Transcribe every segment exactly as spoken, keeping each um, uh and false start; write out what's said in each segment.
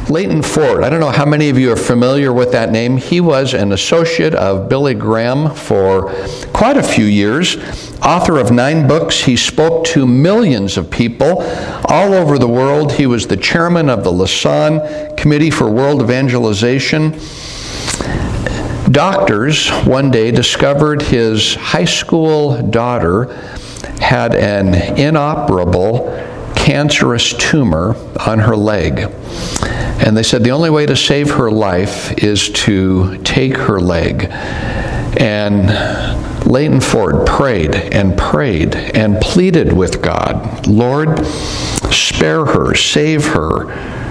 Leighton Ford, I don't know how many of you are familiar with that name. He was an associate of Billy Graham for quite a few years. Author of nine books, he spoke to millions of people all over the world. He was the chairman of the Lausanne Committee for World Evangelization. Doctors one day discovered his high school daughter had an inoperable cancerous tumor on her leg. And they said the only way to save her life is to take her leg. And Leighton Ford prayed and prayed and pleaded with God, Lord, spare her, save her.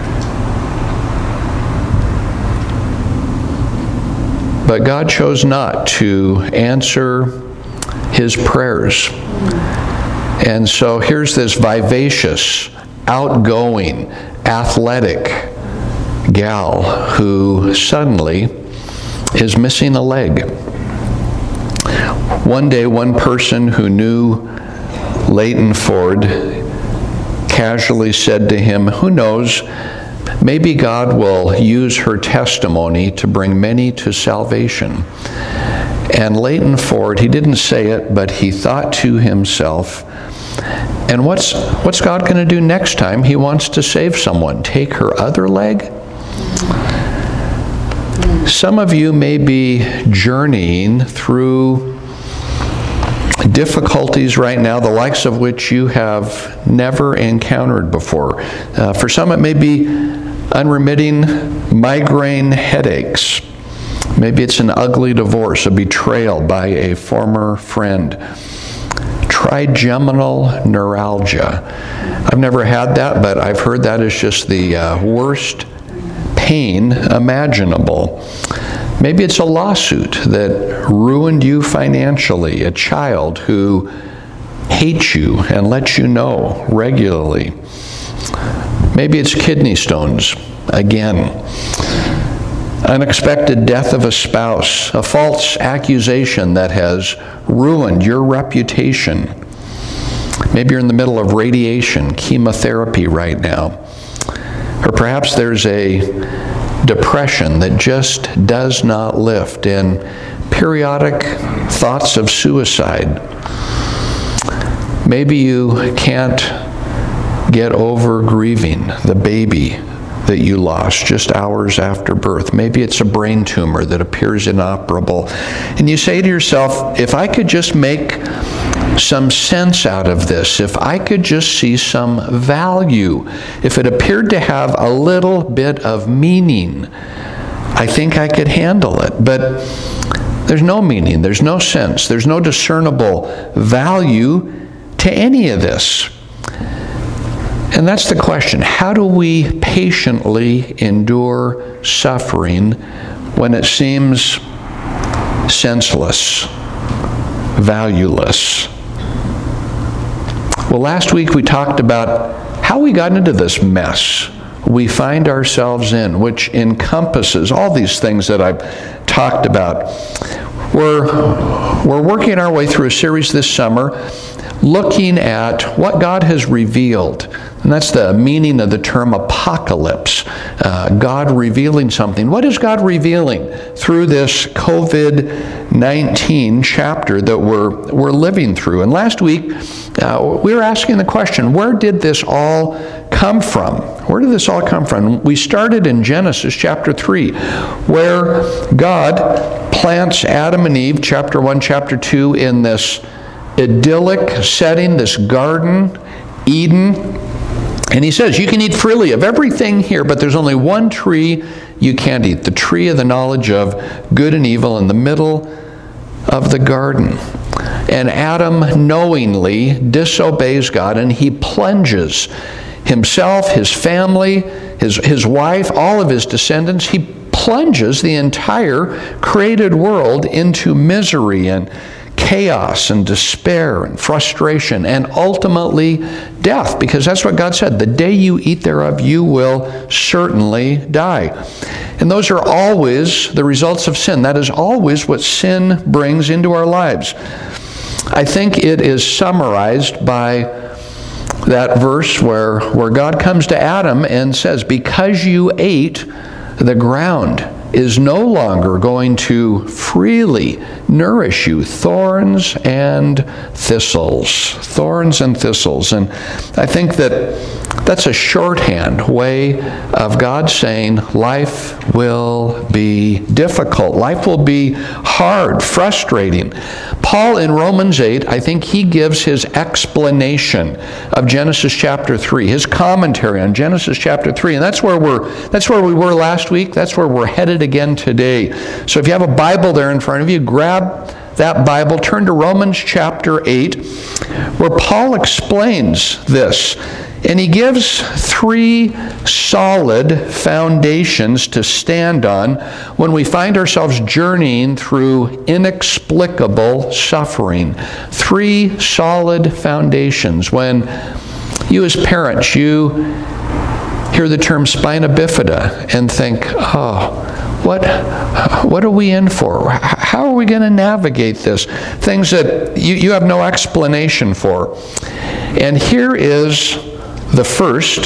But God chose not to answer his prayers. And so here's this vivacious, outgoing, athletic gal who suddenly is missing a leg. One day, one person who knew Leighton Ford casually said to him, who knows, maybe God will use her testimony to bring many to salvation. And Leighton Ford, he didn't say it, but he thought to himself, and what's what's God going to do next time he wants to save someone? Take her other leg? Some of you may be journeying through difficulties right now, the likes of which you have never encountered before. Uh, for some, it may be unremitting migraine headaches. Maybe it's an ugly divorce, a betrayal by a former friend. Trigeminal neuralgia. I've never had that, but I've heard that is just the uh, worst pain imaginable. Maybe it's a lawsuit that ruined you financially, a child who hates you and lets you know regularly. Maybe it's kidney stones again. Unexpected death of a spouse, a false accusation that has ruined your reputation. Maybe you're in the middle of radiation, chemotherapy right now. Or perhaps there's a depression that just does not lift, and periodic thoughts of suicide. Maybe you can't get over grieving the baby that you lost just hours after birth. Maybe it's a brain tumor that appears inoperable. And you say to yourself, if I could just make some sense out of this, if I could just see some value, if it appeared to have a little bit of meaning, I think I could handle it. But there's no meaning, there's no sense, there's no discernible value to any of this. And that's the question. How do we patiently endure suffering when it seems senseless, valueless? Well, last week we talked about how we got into this mess we find ourselves in, which encompasses all these things that I've talked about. We're, we're working our way through a series this summer looking at what God has revealed. And that's the meaning of the term apocalypse. Uh, God revealing something. What is God revealing through this covid nineteen chapter that we're, we're living through? And last week, uh, we were asking the question, where did this all come from? Where did this all come from? We started in Genesis chapter three, where God plants Adam and Eve, chapter one, chapter two, in this idyllic setting, this garden, Eden. And he says, you can eat freely of everything here, but there's only one tree you can't eat, the tree of the knowledge of good and evil in the middle of the garden. And Adam knowingly disobeys God, and he plunges himself, his family, his, his wife, all of his descendants, he plunges the entire created world into misery and chaos and despair and frustration and ultimately death, because that's what God said. The day you eat thereof, you will certainly die. And those are always the results of sin. That is always what sin brings into our lives. I think it is summarized by that verse where, where God comes to Adam and says, because you ate, the ground is no longer going to freely nourish you. Thorns and thistles. Thorns and thistles. And I think that that's a shorthand way of God saying life will be difficult. Life will be hard, frustrating. Paul in Romans eight, I think he gives his explanation of Genesis chapter three, his commentary on Genesis chapter three, and that's where we're that's where we were last week. That's where we're headed again today. So if you have a Bible there in front of you, grab that Bible, turn to Romans chapter eight, where Paul explains this. And he gives three solid foundations to stand on when we find ourselves journeying through inexplicable suffering. Three solid foundations. When you as parents, you hear the term spina bifida and think, oh, what, what are we in for? How are we going to navigate this? Things that you, you have no explanation for. And here is the first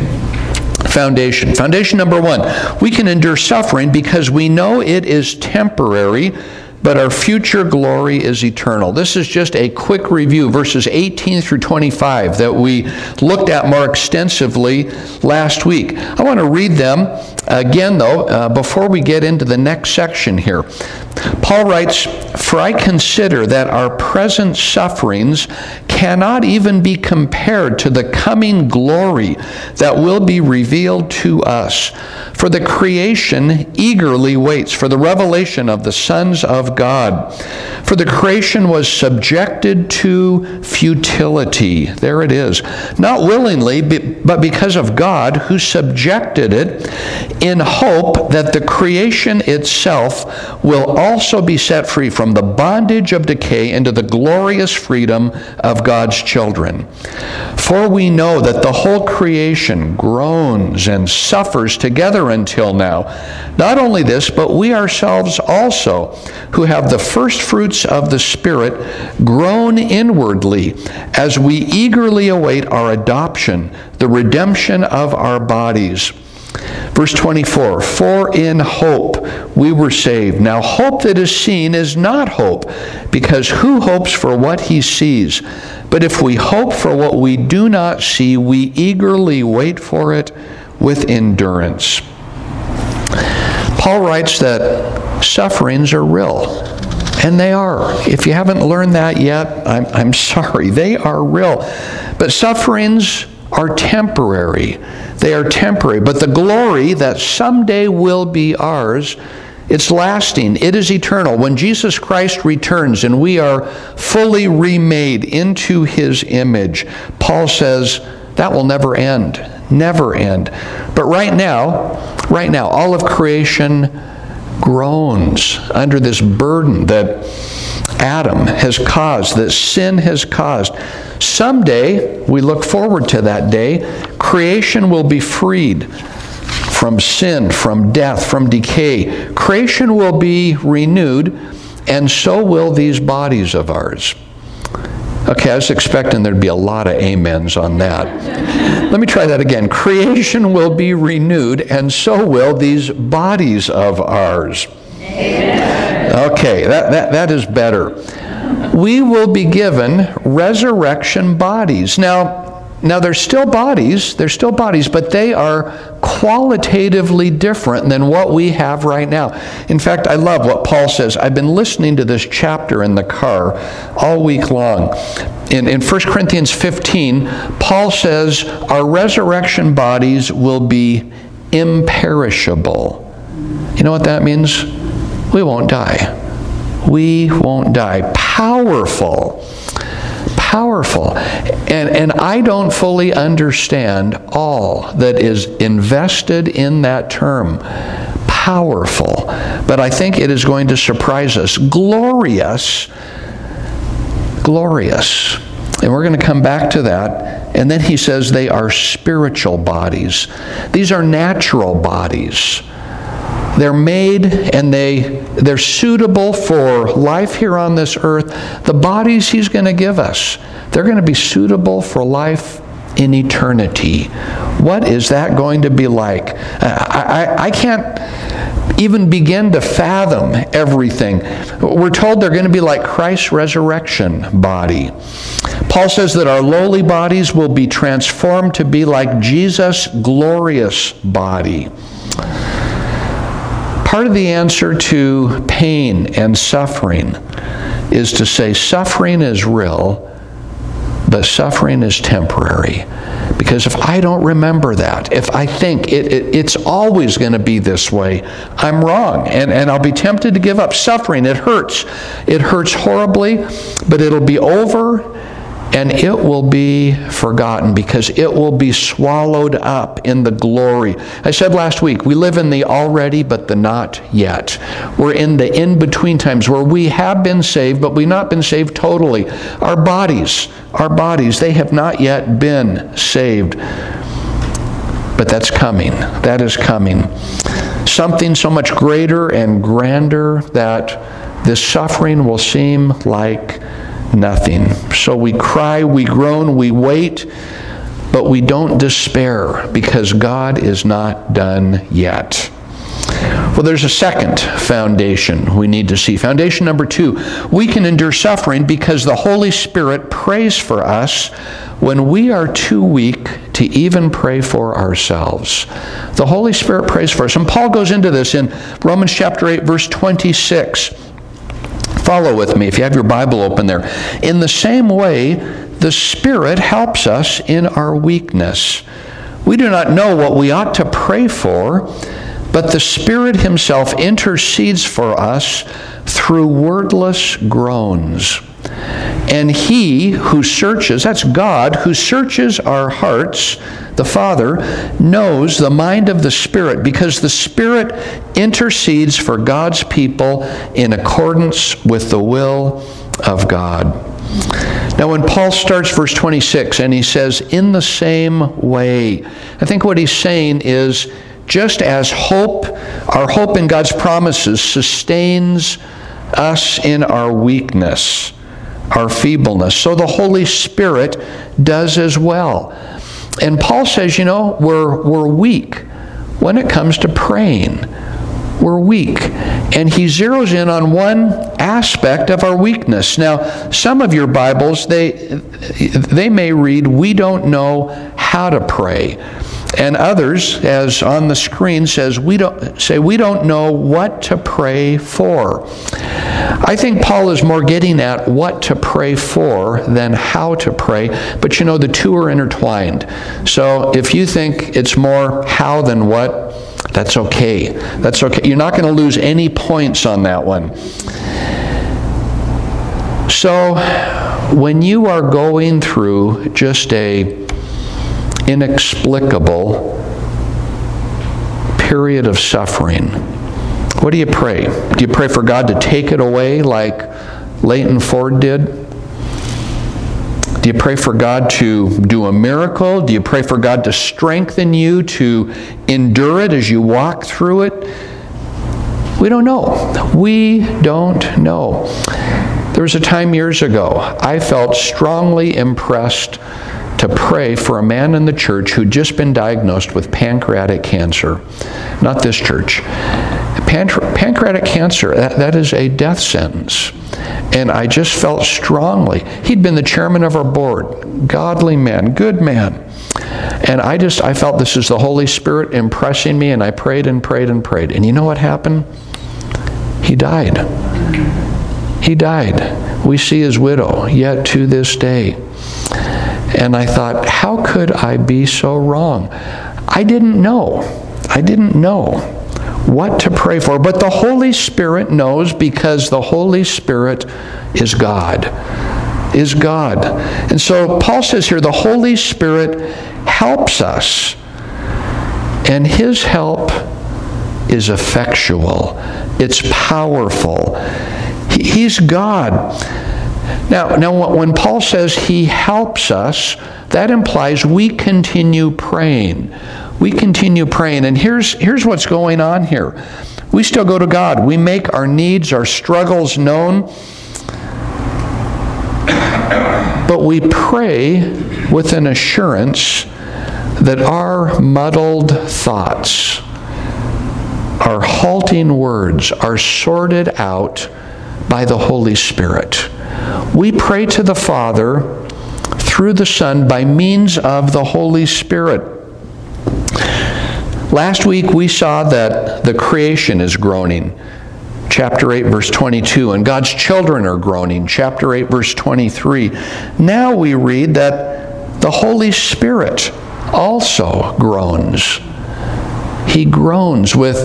foundation. Foundation number one, we can endure suffering because we know it is temporary, but our future glory is eternal. This is just a quick review, verses eighteen through twenty-five, that we looked at more extensively last week. I want to read them again, though, uh, before we get into the next section here. Paul writes, "For I consider that our present sufferings cannot even be compared to the coming glory that will be revealed to us. For the creation eagerly waits for the revelation of the sons of God. For the creation was subjected to futility." There it is. "Not willingly, but because of God, who subjected it, in hope that the creation itself will also be set free from the bondage of decay into the glorious freedom of God's children. For we know that the whole creation groans and suffers together until now. Not only this, but we ourselves also, who have the first fruits of the Spirit, groan inwardly as we eagerly await our adoption, the redemption of our bodies." Verse twenty-four, "For in hope we were saved. Now hope that is seen is not hope, because who hopes for what he sees? But if we hope for what we do not see, we eagerly wait for it with endurance." Paul writes that sufferings are real. And they are. If you haven't learned that yet, I'm, I'm sorry. They are real. But sufferings are temporary. They are temporary. But the glory that someday will be ours, it's lasting. It is eternal. When Jesus Christ returns and we are fully remade into his image, Paul says that will never end. Never end. But right now, right now, all of creation groans under this burden that Adam has caused, that sin has caused. Someday, we look forward to that day, creation will be freed from sin, from death, from decay. Creation will be renewed, and so will these bodies of ours. Okay, I was expecting there'd be a lot of amens on that. Let me try that again. Creation will be renewed, and so will these bodies of ours. Amen. Okay, that, that, that is better. We will be given resurrection bodies. Now, now they're still bodies, they're still bodies, but they are qualitatively different than what we have right now. In fact, I love what Paul says. I've been listening to this chapter in the car all week long. In, in First Corinthians fifteen, Paul says our resurrection bodies will be imperishable. You know what that means? We won't die. We won't die. Powerful. Powerful. And, and I don't fully understand all that is invested in that term. Powerful. But I think it is going to surprise us. Glorious. Glorious. And we're going to come back to that. And then he says they are spiritual bodies. These are natural bodies. They're made and they, they're suitable for life here on this earth. The bodies he's going to give us, they're going to be suitable for life in eternity. What is that going to be like? I, I, I can't even begin to fathom everything. We're told they're going to be like Christ's resurrection body. Paul says that our lowly bodies will be transformed to be like Jesus' glorious body. Part of the answer to pain and suffering is to say suffering is real, but suffering is temporary. Because if I don't remember that, if I think it, it, it's always going to be this way, I'm wrong. And, and I'll be tempted to give up. Suffering, it hurts. It hurts horribly, but it'll be over and it will be forgotten because it will be swallowed up in the glory. I said last week, we live in the already but the not yet. We're in the in-between times where we have been saved, but we've not been saved totally. Our bodies, our bodies, they have not yet been saved. But that's coming. That is coming. Something so much greater and grander that this suffering will seem like nothing. So we cry, we groan, we wait, but we don't despair because God is not done yet. Well, there's a second foundation we need to see. Foundation number two, we can endure suffering because the Holy Spirit prays for us when we are too weak to even pray for ourselves. The Holy Spirit prays for us. And Paul goes into this in Romans chapter eight, verse twenty-six. Follow with me if you have your Bible open there. In the same way, the Spirit helps us in our weakness. We do not know what we ought to pray for, but the Spirit Himself intercedes for us through wordless groans. And He who searches, that's God, who searches our hearts, the Father, knows the mind of the Spirit because the Spirit intercedes for God's people in accordance with the will of God. Now when Paul starts verse twenty-six and he says, in the same way, I think what he's saying is, just as hope, our hope in God's promises sustains us in our weakness, our feebleness, so the Holy Spirit does as well. And Paul says, you know, we're, we're weak when it comes to praying. We're weak. And he zeroes in on one aspect of our weakness. Now, some of your Bibles, they, they may read, we don't know how to pray. And others, as on the screen says, we don't say we don't know what to pray for. I think Paul is more getting at what to pray for than how to pray, but you know the two are intertwined. So if you think it's more how than what, that's okay. That's okay. You're not going to lose any points on that one. So when you are going through just a inexplicable period of suffering, what do you pray? Do you pray for God to take it away like Leighton Ford did? Do you pray for God to do a miracle? Do you pray for God to strengthen you to endure it as you walk through it? We don't know. We don't know. There was a time years ago I felt strongly impressed to pray for a man in the church who'd just been diagnosed with pancreatic cancer. Not this church. Pan- pancreatic cancer, that, that is a death sentence. And I just felt strongly. He'd been the chairman of our board. Godly man, good man. And I just, I felt this is the Holy Spirit impressing me, and I prayed and prayed and prayed. And you know what happened? He died. He died. We see his widow yet to this day. And I thought, how could I be so wrong? I didn't know. I didn't know what to pray for. But the Holy Spirit knows because the Holy Spirit is God. Is God. And so Paul says here, the Holy Spirit helps us. And His help is effectual. It's powerful. He, he's God. Now, now, when Paul says He helps us, that implies we continue praying. We continue praying. And here's, here's what's going on here. We still go to God. We make our needs, our struggles known. but we pray with an assurance that our muddled thoughts, our halting words are sorted out by the Holy Spirit. We pray to the Father through the Son by means of the Holy Spirit. Last week we saw that the creation is groaning, chapter eight, verse twenty-two, and God's children are groaning, chapter eight, verse twenty-three. Now we read that the Holy Spirit also groans. He groans with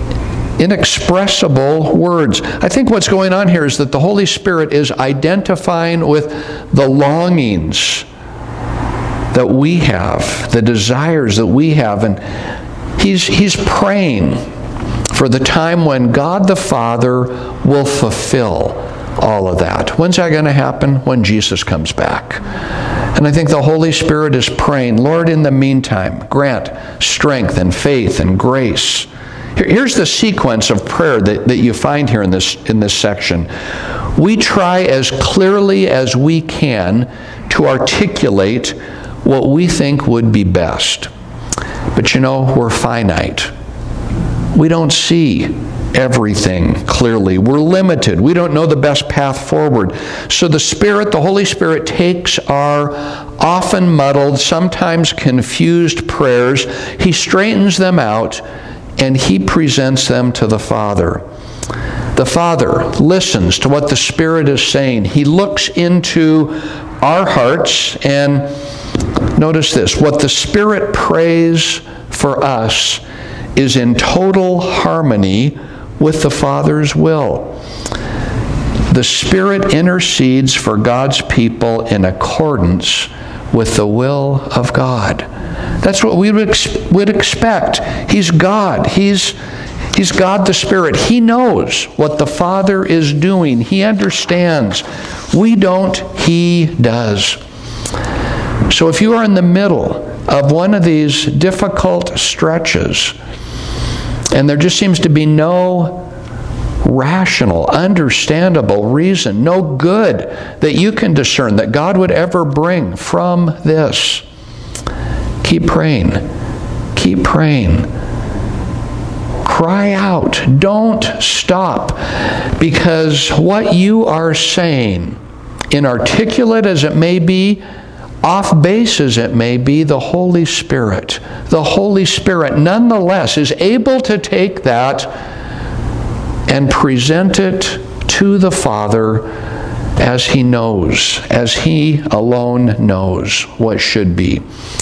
inexpressible words. I think what's going on here is that the Holy Spirit is identifying with the longings that we have, the desires that we have, and he's, he's praying for the time when God the Father will fulfill all of that. When's that going to happen? When Jesus comes back. And I think the Holy Spirit is praying, Lord, in the meantime, grant strength and faith and grace. Here's the sequence of prayer that, that you find here in this, in this section. We try as clearly as we can to articulate what we think would be best. But you know, we're finite. We don't see everything clearly. We're limited. We don't know the best path forward. So the Spirit, the Holy Spirit, takes our often muddled, sometimes confused prayers. He straightens them out, and He presents them to the Father. The Father listens to what the Spirit is saying. He looks into our hearts, and notice this, what the Spirit prays for us is in total harmony with the Father's will. The Spirit intercedes for God's people in accordance with the will of God. That's what we would, ex- would expect. He's God. He's, he's God the Spirit. He knows what the Father is doing. He understands. We don't. He does. So if you are in the middle of one of these difficult stretches, and there just seems to be no rational, understandable reason, no good that you can discern that God would ever bring from this, keep praying. Keep praying. Cry out. Don't stop. Because what you are saying, inarticulate as it may be, off base as it may be, the Holy Spirit, the Holy Spirit nonetheless is able to take that and present it to the Father as He knows, as He alone knows what should be.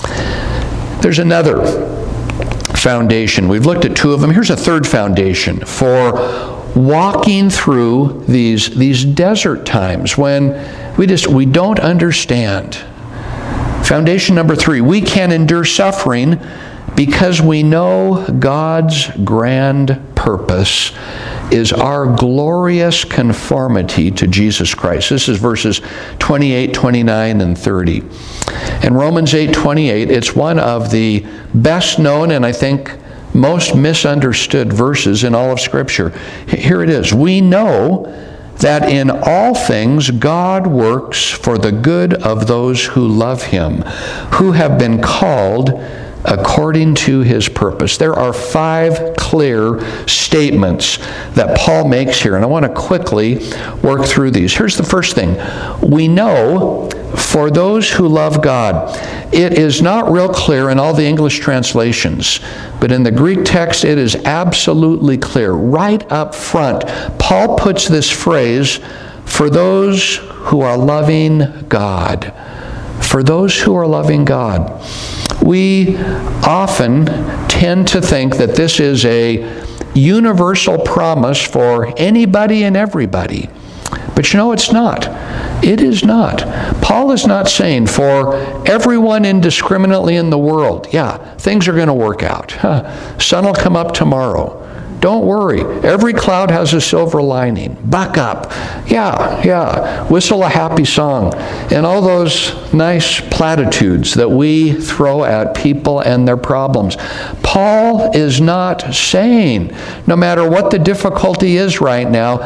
There's another foundation. We've looked at two of them. Here's a third foundation for walking through these, these desert times when we just we don't understand. Foundation number three, we can endure suffering because we know God's grand purpose is our glorious conformity to Jesus Christ. This is verses twenty-eight, twenty-nine, and thirty. In Romans eight twenty-eight, it's one of the best known and I think most misunderstood verses in all of Scripture. Here it is. We know that in all things God works for the good of those who love Him, who have been called according to His purpose. There are five clear statements that Paul makes here, and I want to quickly work through these. Here's the first thing. We know for those who love God. It is not real clear in all the English translations, but in the Greek text it is absolutely clear. Right up front, Paul puts this phrase, for those who are loving God. For those who are loving God. We often tend to think that this is a universal promise for anybody and everybody. But you know, it's not. It is not. Paul is not saying for everyone indiscriminately in the world, yeah, things are going to work out. Huh, sun will come up tomorrow. Don't worry. Every cloud has a silver lining. Buck up. Yeah, yeah. Whistle a happy song. And all those nice platitudes that we throw at people and their problems. Paul is not saying, no matter what the difficulty is right now,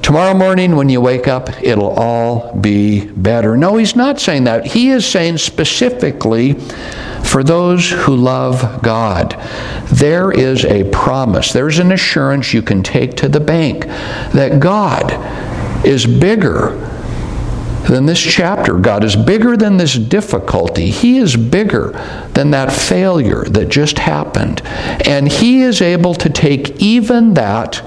tomorrow morning when you wake up, it'll all be better. No, he's not saying that. He is saying specifically for those who love God, there is a promise. There's an assurance you can take to the bank that God is bigger than this chapter. God is bigger than this difficulty. He is bigger than that failure that just happened. And He is able to take even that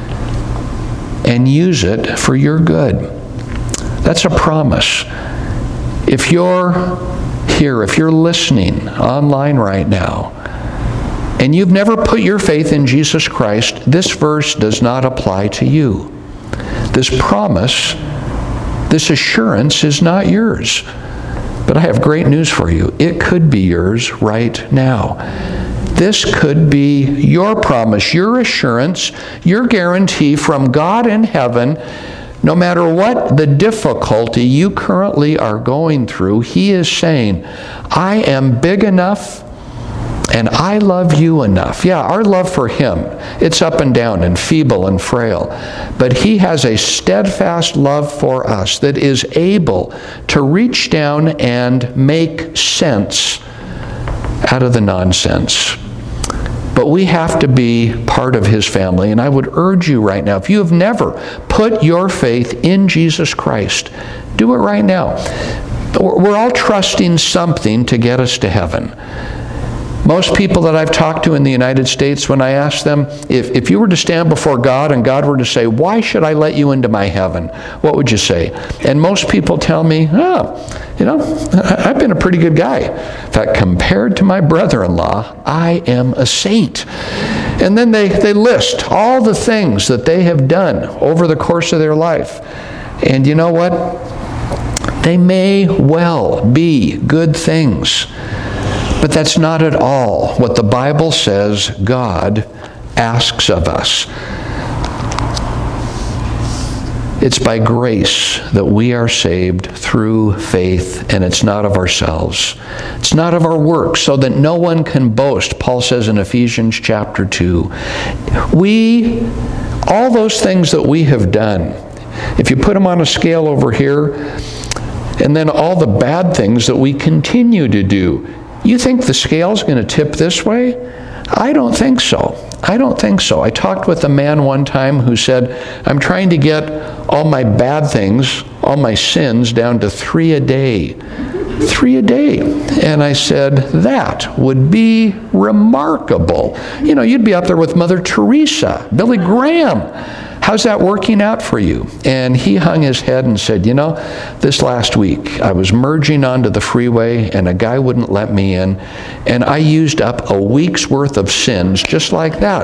and use it for your good. That's a promise. If you're here, if you're listening online right now, and you've never put your faith in Jesus Christ, this verse does not apply to you. This promise, this assurance is not yours. But I have great news for you. It could be yours right now. This could be your promise, your assurance, your guarantee from God in heaven. No matter what the difficulty you currently are going through, He is saying, I am big enough and I love you enough. Yeah, our love for Him, it's up and down and feeble and frail. But He has a steadfast love for us that is able to reach down and make sense out of the nonsense. But we have to be part of His family. And I would urge you right now, if you have never put your faith in Jesus Christ, do it right now. We're all trusting something to get us to heaven. Most people that I've talked to in the United States, when I ask them, if, if you were to stand before God and God were to say, why should I let you into my heaven? What would you say? And most people tell me, oh, you know, I've been a pretty good guy. In fact, compared to my brother-in-law, I am a saint. And then they, they list all the things that they have done over the course of their life. And you know what? They may well be good things. But that's not at all what the Bible says God asks of us. It's by grace that we are saved through faith, and it's not of ourselves. It's not of our works, so that no one can boast, Paul says in Ephesians chapter two. We, all those things that we have done, if you put them on a scale over here, and then all the bad things that we continue to do, you think the scale's going to tip this way? I don't think so. I don't think so. I talked with a man one time who said, I'm trying to get all my bad things, all my sins, down to three a day. Three a day. And I said, that would be remarkable. You know, you'd be up there with Mother Teresa, Billy Graham. How's that working out for you? And he hung his head and said, you know, this last week I was merging onto the freeway and a guy wouldn't let me in, and I used up a week's worth of sins just like that.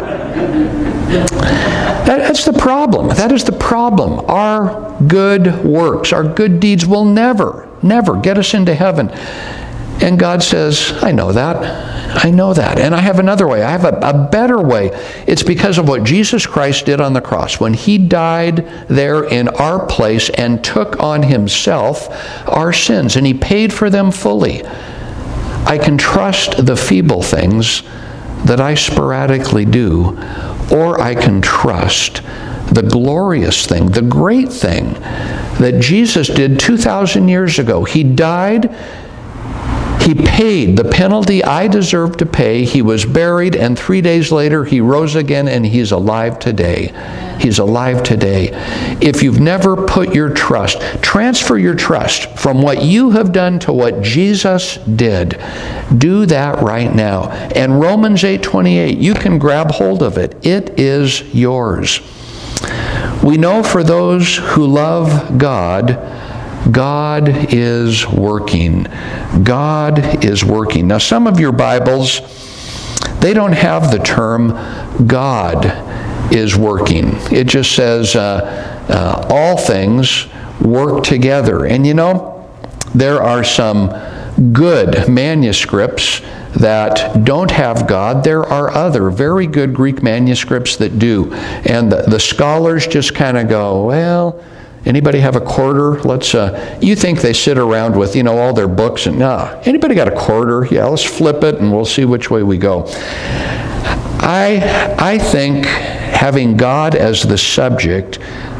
that that's the problem. That is the problem. Our good works, our good deeds will never, never get us into heaven. And God says, I know that. I know that. And I have another way. I have a, a better way. It's because of what Jesus Christ did on the cross. When He died there in our place and took on Himself our sins, and He paid for them fully. I can trust the feeble things that I sporadically do, or I can trust the glorious thing, the great thing that Jesus did two thousand years ago. He died. He paid the penalty I deserved to pay. He was buried, and three days later He rose again, and He's alive today. He's alive today. If you've never put your trust, transfer your trust from what you have done to what Jesus did. Do that right now. And Romans eight twenty-eight, you can grab hold of it. It is yours. We know for those who love God, God is working. God is working. Now, some of your Bibles, they don't have the term God is working. It just says uh, uh, all things work together. And you know, there are some good manuscripts that don't have God. There are other very good Greek manuscripts that do. And the, the scholars just kind of go, well, anybody have a quarter? Let's, uh, you think they sit around with, you know, all their books and, nah, anybody got a quarter? Yeah, let's flip it and we'll see which way we go. I, I think having God as the subject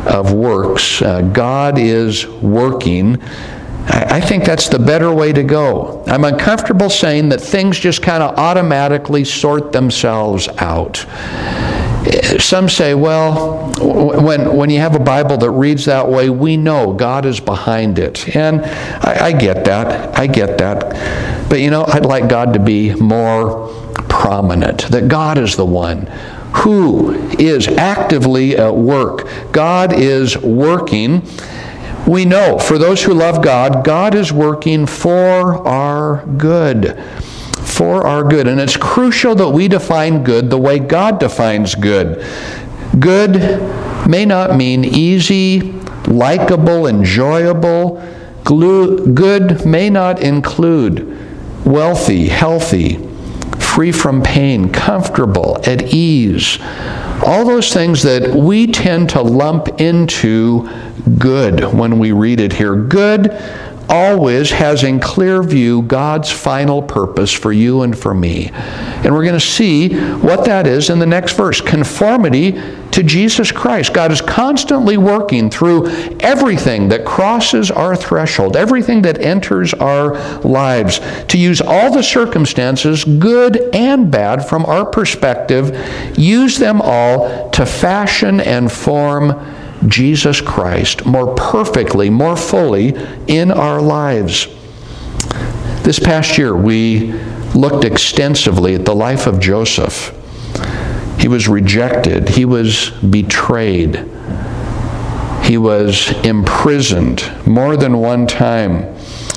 of works. Uh, God is working. I think that's the better way to go. I'm uncomfortable saying that things just kind of automatically sort themselves out. Some say, well, when, when you have a Bible that reads that way, we know God is behind it. And I, I get that. I get that. But you know, I'd like God to be more prominent, that God is the one who is actively at work. God is working. We know, for those who love God, God is working for our good. For our good. And it's crucial that we define good the way God defines good. Good may not mean easy, likable, enjoyable. Good may not include wealthy, healthy, free from pain, comfortable, at ease. All those things that we tend to lump into good when we read it here. Good always has in clear view God's final purpose for you and for me. And we're going to see what that is in the next verse. Conformity to Jesus Christ. God is constantly working through everything that crosses our threshold, everything that enters our lives, to use all the circumstances, good and bad from our perspective, use them all to fashion and form Jesus Christ more perfectly, more fully in our lives. This past year, we looked extensively at the life of Joseph. He was rejected. He was betrayed. He was imprisoned more than one time.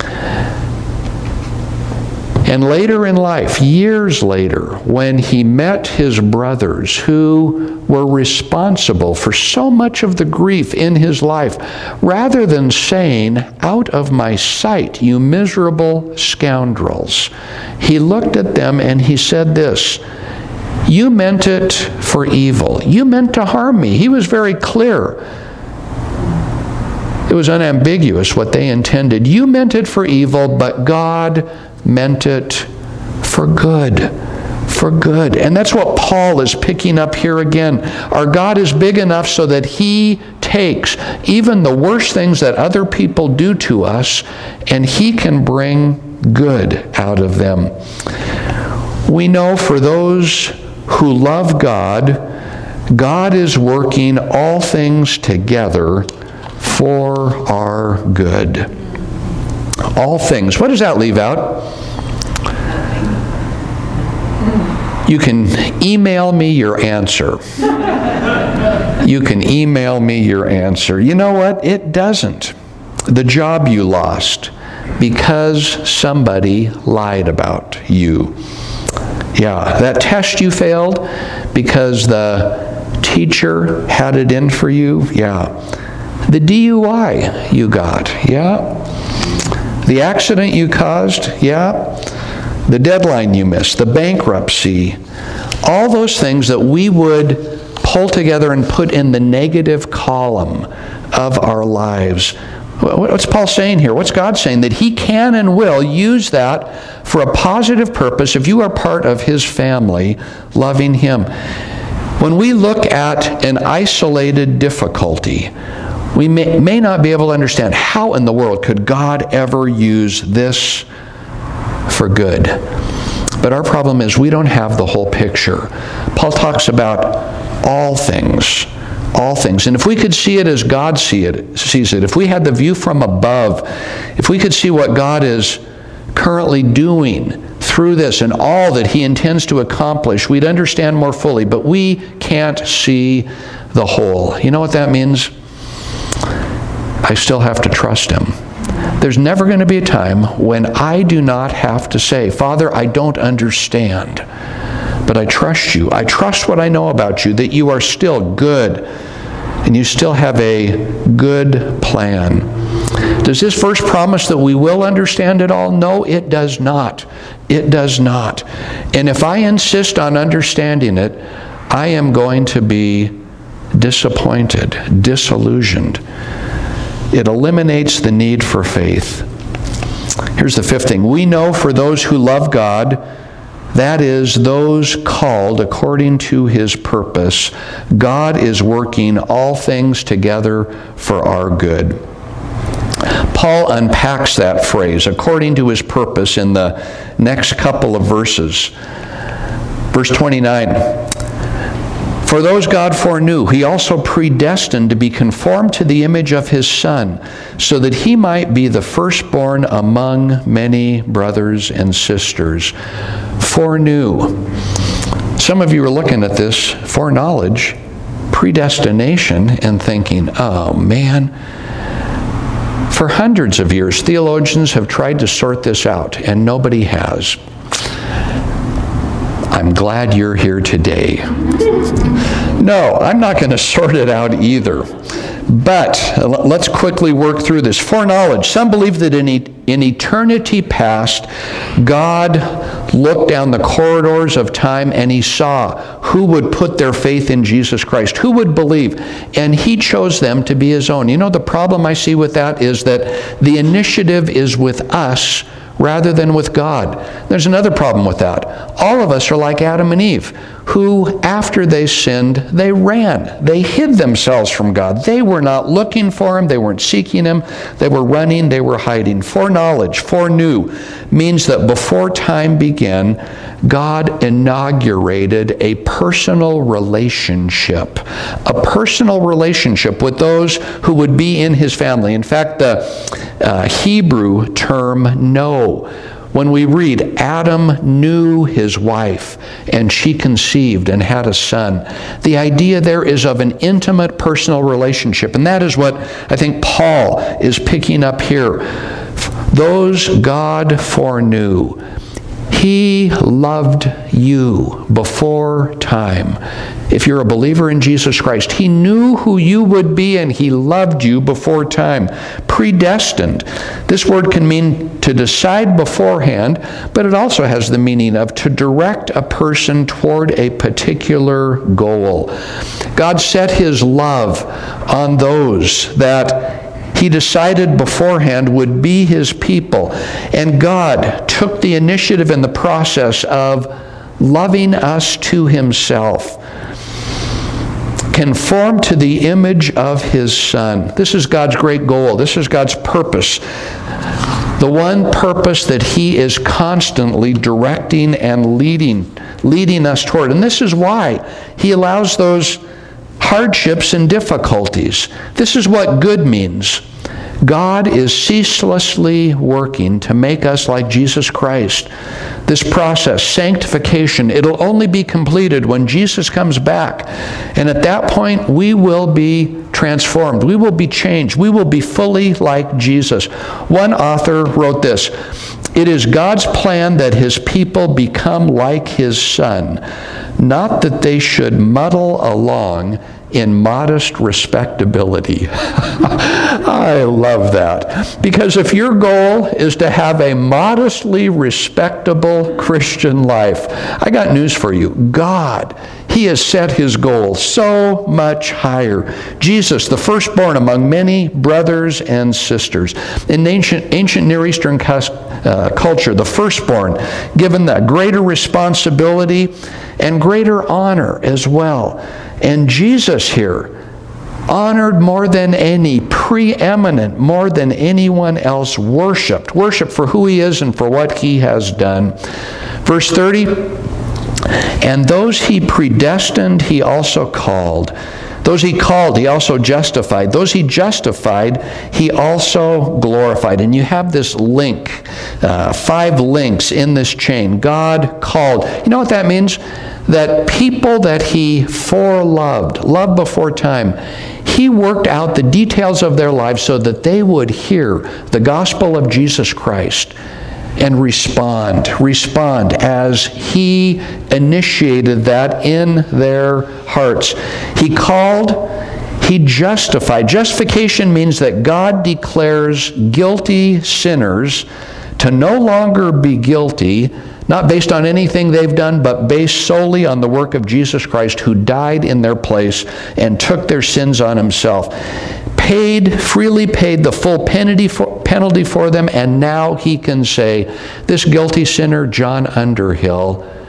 And later in life, years later, when he met his brothers who were responsible for so much of the grief in his life, rather than saying, "Out of my sight, you miserable scoundrels," he looked at them and he said this, "You meant it for evil. You meant to harm me." He was very clear. It was unambiguous what they intended. You meant it for evil, but God meant it for good. For good. And that's what Paul is picking up here again. Our God is big enough so that He takes even the worst things that other people do to us, and He can bring good out of them. We know for those who love God, God is working all things together for our good. All things. What does that leave out? You can email me your answer. You can email me your answer. You know what? It doesn't. The job you lost because somebody lied about you. Yeah, that test you failed because the teacher had it in for you. Yeah. The D U I you got. Yeah. The accident you caused. Yeah. The deadline you missed, the bankruptcy, all those things that we would pull together and put in the negative column of our lives. What's Paul saying here? What's God saying? That He can and will use that for a positive purpose if you are part of His family, loving Him. When we look at an isolated difficulty, we may, may not be able to understand how in the world could God ever use this for good. But our problem is we don't have the whole picture. Paul talks about all things. All things. And if we could see it as God see it, sees it, if we had the view from above, if we could see what God is currently doing through this and all that He intends to accomplish, we'd understand more fully. But we can't see the whole. You know what that means? I still have to trust Him. There's never going to be a time when I do not have to say, Father, I don't understand, but I trust You. I trust what I know about You, that You are still good, and You still have a good plan. Does this verse promise that we will understand it all? No, it does not. It does not. And if I insist on understanding it, I am going to be disappointed, disillusioned. It eliminates the need for faith. Here's the fifth thing. We know for those who love God, That is, those called according to his purpose. God is working all things together for our good. Paul unpacks that phrase, according to his purpose, in the next couple of verses. Verse twenty-nine. For those God foreknew, he also predestined to be conformed to the image of his Son, so that he might be the firstborn among many brothers and sisters. Foreknew. Some of you are looking at this foreknowledge, predestination, and thinking, oh man. For hundreds of years, theologians have tried to sort this out, and nobody has. I'm glad you're here today. No, I'm not going to sort it out either. But let's quickly work through this. Foreknowledge. Some believe that in, e- in eternity past, God looked down the corridors of time and he saw who would put their faith in Jesus Christ, who would believe, and he chose them to be his own. You know, the problem I see with that is that the initiative is with us rather than with God. There's another problem with that. All of us are like Adam and Eve, who, after they sinned, they ran. They hid themselves from God. They were not looking for him. They weren't seeking him. They were running. They were hiding. Foreknowledge, foreknew, means that before time began, God inaugurated a personal relationship, a personal relationship with those who would be in his family. In fact, the uh, Hebrew term know, when we read, Adam knew his wife, and she conceived and had a son. The idea there is of an intimate personal relationship, and that is what I think Paul is picking up here. Those God foreknew. He loved you before time. If you're a believer in Jesus Christ, he knew who you would be and he loved you before time. Predestined. This word can mean to decide beforehand, but it also has the meaning of to direct a person toward a particular goal. God set his love on those that he decided beforehand would be his people. And God took the initiative in the process of loving us to himself. Conformed to the image of his Son. This is God's great goal. This is God's purpose. The one purpose that he is constantly directing and leading, leading us toward. And this is why he allows those hardships and difficulties. This is what good means. God is ceaselessly working to make us like Jesus Christ. This process, sanctification, it'll only be completed when Jesus comes back. And at that point, we will be transformed. We will be changed. We will be fully like Jesus. One author wrote this, "It is God's plan that his people become like his Son, not that they should muddle along in modest respectability." I love that. Because if your goal is to have a modestly respectable Christian life, I got news for you. God, he has set his goal so much higher. Jesus, the firstborn among many brothers and sisters. In ancient, ancient Near Eastern uh, culture, the firstborn given the greater responsibility and greater honor as well. And Jesus here, honored more than any, preeminent more than anyone else, worshiped. Worshiped for who he is and for what he has done. Verse thirty, and those he predestined, he also called. Those he called, he also justified. Those he justified, he also glorified. And you have this link, uh, five links in this chain. God called. You know what that means? That people that he foreloved, loved before time, he worked out the details of their lives so that they would hear the gospel of Jesus Christ and respond, respond as he initiated that in their hearts. He called, he justified. Justification means that God declares guilty sinners to no longer be guilty, not based on anything they've done, but based solely on the work of Jesus Christ, who died in their place and took their sins on himself. Paid, freely paid the full penalty for, penalty for them, and now he can say, this guilty sinner, John Underhill,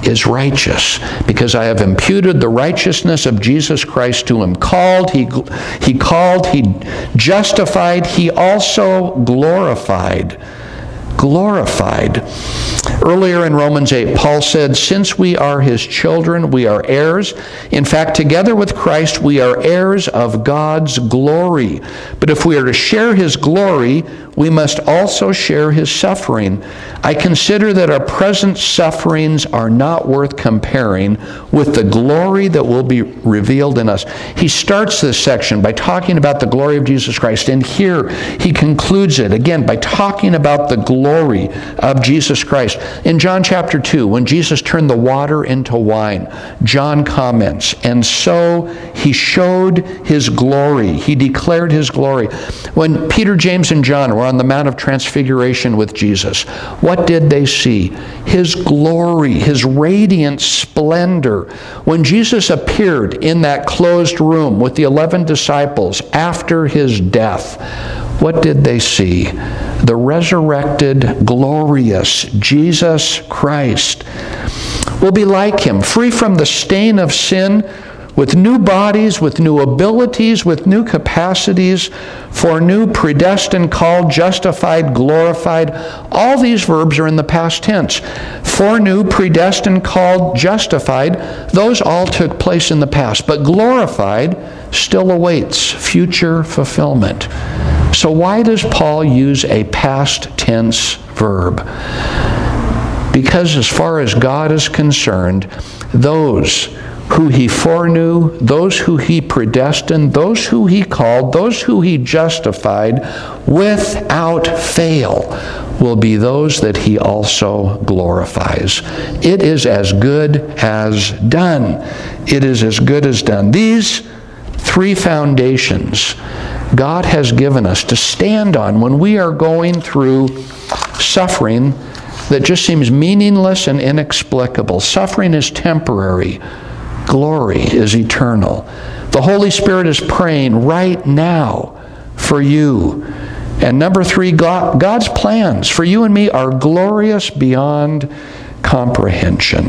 is righteous, because I have imputed the righteousness of Jesus Christ to him. Called, he, he called, he justified, he also glorified. Glorified. Earlier in Romans eight, Paul said, since we are his children, we are heirs. In fact, together with Christ, we are heirs of God's glory. But if we are to share his glory, we must also share his suffering. I consider that our present sufferings are not worth comparing with the glory that will be revealed in us. He starts this section by talking about the glory of Jesus Christ, and here he concludes it again by talking about the glory of Jesus Christ. In John chapter two, when Jesus turned the water into wine, John comments, and so he showed his glory. He declared his glory. When Peter, James, and John were on the Mount of Transfiguration with Jesus, what did they see? His glory, his radiant splendor. When Jesus appeared in that closed room with the eleven disciples after his death, what did they see? The resurrected, glorious Jesus Christ. We'll be like him, free from the stain of sin, with new bodies, with new abilities, with new capacities, foreknew, predestined, called, justified, glorified. All these verbs are in the past tense. Foreknew, predestined, called, justified, those all took place in the past. But glorified still awaits future fulfillment. So why does Paul use a past tense verb? Because as far as God is concerned, those who he foreknew, those who he predestined, those who he called, those who he justified, without fail, will be those that he also glorifies. It is as good as done. It is as good as done. These three foundations God has given us to stand on when we are going through suffering that just seems meaningless and inexplicable. Suffering is temporary. Glory is eternal. The Holy Spirit is praying right now for you. And number three, God, God's plans for you and me are glorious beyond comprehension.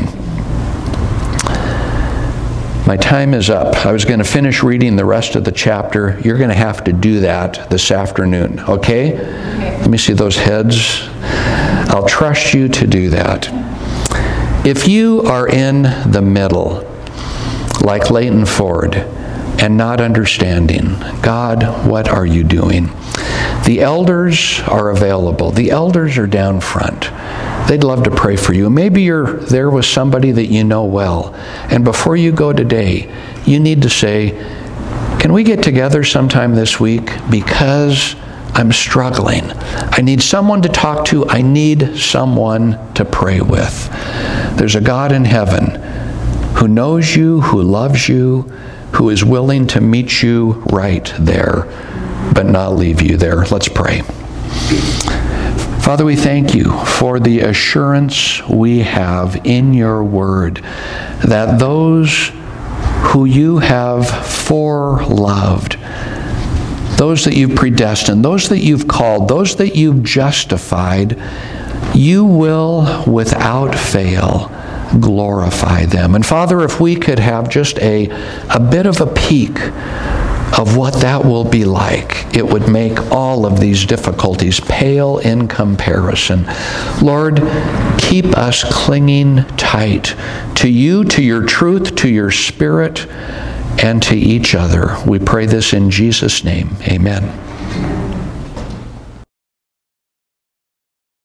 My time is up. I was going to finish reading the rest of the chapter. You're going to have to do that this afternoon, okay? Okay. Let me see those heads. I'll trust you to do that. If you are in the middle, like Leighton Ford, and not understanding, God, what are you doing? The elders are available. The elders are down front. They'd love to pray for you. Maybe you're there with somebody that you know well, and before you go today, you need to say, can we get together sometime this week? Because I'm struggling. I need someone to talk to. I need someone to pray with. There's a God in heaven who knows you, who loves you, who is willing to meet you right there, but not leave you there. Let's pray. Father, we thank you for the assurance we have in your word that those who you have foreloved, those that you've predestined, those that you've called, those that you've justified, you will, without fail, glorify them. And Father, if we could have just a, a bit of a peek of what that will be like, it would make all of these difficulties pale in comparison. Lord, keep us clinging tight to you, to your truth, to your Spirit, and to each other. We pray this in Jesus' name. Amen.